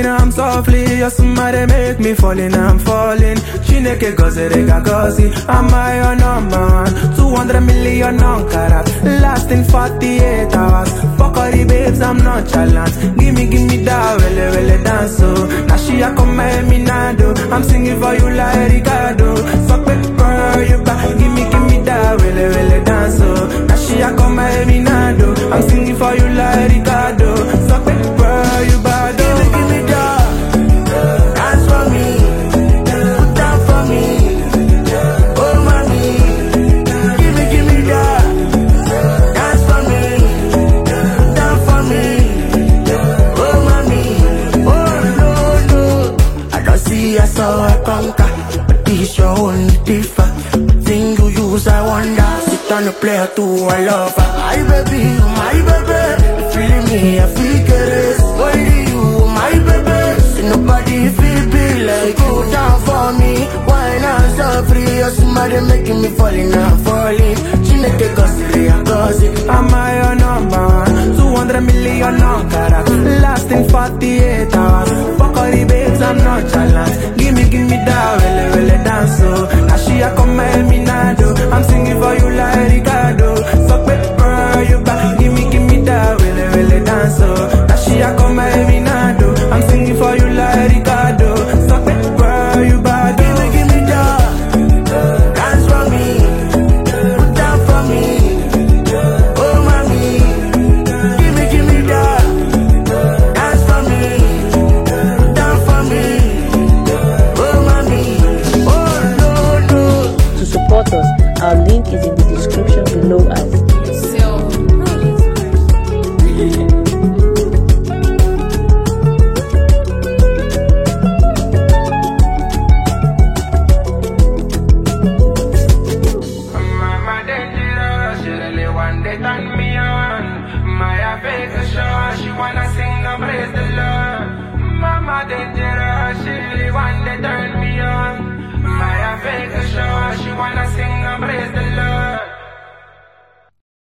Wine I'm softly, your somebody make me falling, I'm falling. Chineke gozi, rega gozi, am I your number one? 200 million on carat, lasting 48 hours. Fuck all the babes, I'm nonchalant. Give me that, well dance, oh. Now she a come at me nado, I'm singing for you like Ricardo. Fuck pepper, you back, give me that, well dance, oh. Now she a come at me nado, I'm singing for you like Ricardo. Fuck pepper, you bad, Give me that, dance for me, put down for me, oh mommy. Give me that, dance for me, put down for me, oh mommy. Oh no, I don't see I saw I conquer, but this your only differ. Thing you use I wonder, sit on the player too I love her. My baby, my baby, you feeling me I feel it. Only you, my baby, see nobody feel be like you. Down for me, why not so free? You're somebody making me falling, I'm falling. Chineke gossip, I'm gossip. Am I your number one? 200 million on carat, lasting 48 hours. Fuck all the babes, I'm nonchalant. Give me that, well dance, oh. Now she a come at me nado, I'm singing for you like Ricardo. Fuck pepper, you back, give me that, well dance, oh. Now she a come at me nado, I'm singing for you like Ricardo. Fuck pepper, you bad, give me that, dance for me, put down for me, oh mommy. Give me that, dance for me, put down for me, oh mommy. Oh no. To support us, our link is in the description below us. Mama dangerous, she really want to turn me on. My affection, she wanna sing and praise the Lord. Mama dangerous, she really want to turn me on. My affection, she wanna sing and praise the Lord.